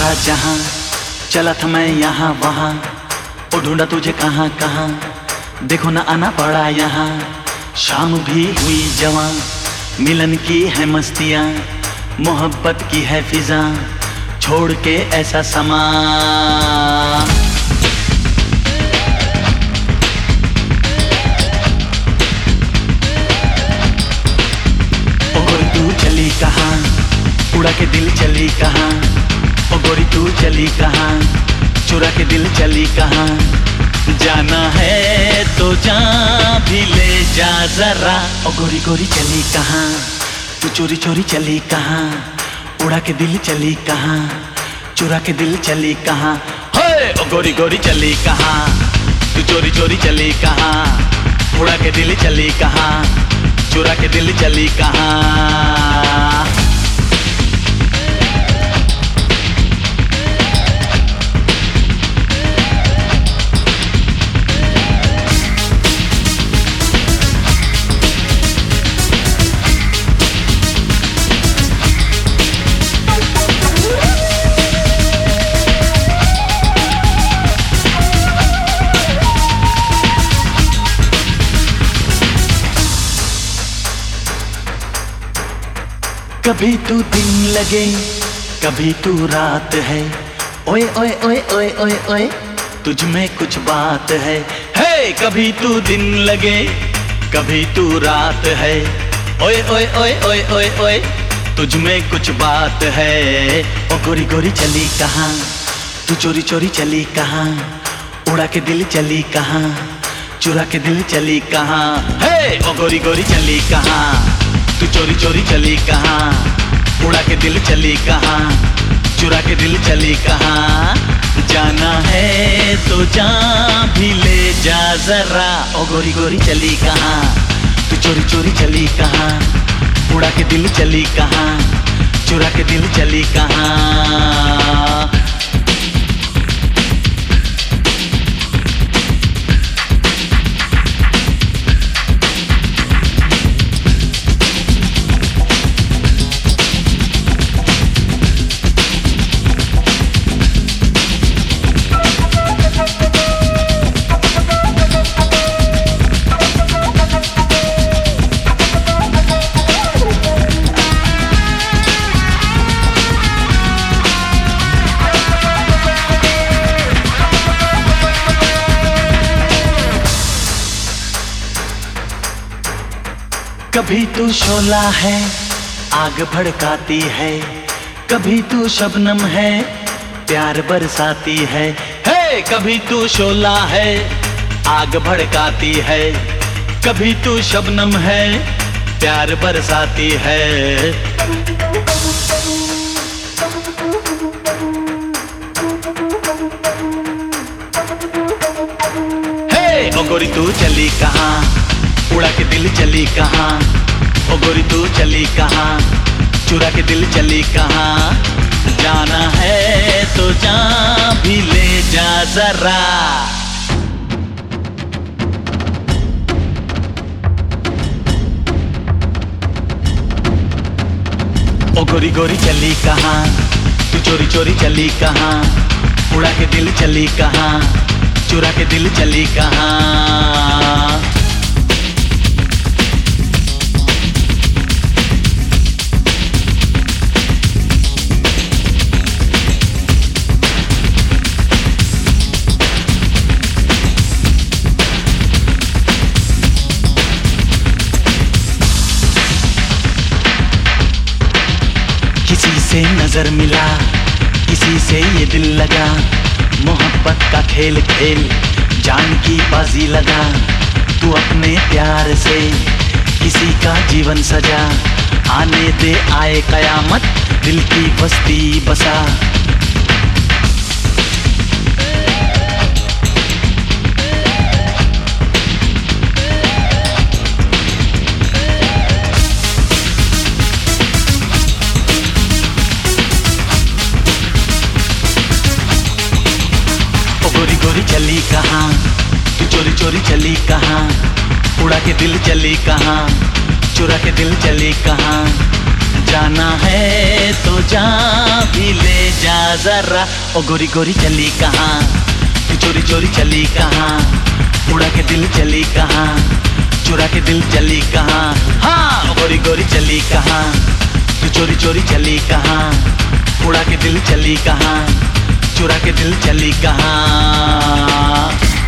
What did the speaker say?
सारा जहां, चला था मैं यहाँ वहाँ, ओ ढूंढा तुझे कहाँ कहाँ, देखो ना आना पड़ा यहाँ। शाम भी हुई जवां, मिलन की है मस्तियाँ, मोहब्बत की है फिजा, छोड़ के ऐसा समा। ओ गोरी तू चली कहाँ, उड़ा के दिल चली कहाँ, ओ गोरी तू चली कहाँ, चुरा के दिल चली कहाँ। जाना है तो जा भी ले जा जरा, ओ गोरी गोरी चली कहाँ, तू चोरी चोरी चली कहाँ, उड़ा के दिल चली कहाँ, चुरा के दिल चली कहाँ। हे ओ गोरी गोरी चली कहाँ, तू चोरी चोरी चली कहाँ, उड़ा के दिल चली कहाँ, चुरा के दिल चली कहाँ। कभी तू दिन लगे, कभी तू रात है, ओए ओए ओए ओए ओए ओए, तुझ में कुछ बात है। हे कभी तू दिन लगे, कभी तू रात है, ओए ओए ओए ओए ओए ओए, तुझ में कुछ बात है। ओ गोरी गोरी चली कहाँ, तू चोरी चोरी चली कहाँ, उड़ा के दिल चली कहाँ, चुरा के दिल चली कहाँ। हे ओ गोरी गोरी चली कहाँ, तू चोरी चोरी चली कहाँ, उड़ा के दिल चली कहाँ, चुरा के दिल चली कहाँ। जाना है तो जा भी ले जा जरा, ओ गोरी गोरी चली कहाँ, तू चोरी चोरी चली कहाँ, उड़ा के दिल चली कहाँ, चुरा के दिल चली कहाँ। कभी तू शोला है, आग भड़काती है, कभी तू शबनम है, प्यार बरसाती है। हे कभी तू शोला है, आग भड़काती है, कभी तू शबनम है, प्यार बरसाती है। हे ओ गोरी तू चली कहाँ, उड़ा के दिल चली कहाँ, ओ गोरी तू चली कहाँ, चुरा के दिल चली कहाँ। जाना है तो जा भी ले जा जरा। ओ गोरी गोरी चली कहाँ, तू चोरी चोरी चली कहाँ, उड़ा के दिल चली कहाँ, चुरा के दिल चली कहाँ। किसी से नजर मिला, किसी से ये दिल लगा, मोहब्बत का खेल खेल जान की बाजी लगा। तू अपने प्यार से किसी का जीवन सजा, आने दे आए कयामत, दिल की बस्ती बसा। गोरी चली कहाँ, तू चोरी चोरी चली कहाँ, उड़ा के दिल चली कहाँ, चुरा के दिल चली कहाँ। जाना है तो जा भी ले जा जरा। ओ गोरी गोरी चली कहाँ, तू चोरी चोरी चली कहाँ, उड़ा के दिल चली कहाँ, चुरा के दिल चली कहाँ। हाँ गोरी गोरी चली कहाँ, तू चोरी चोरी चली कहाँ, उड़ा के दिल चली कहाँ, चुरा के दिल चली कहाँ।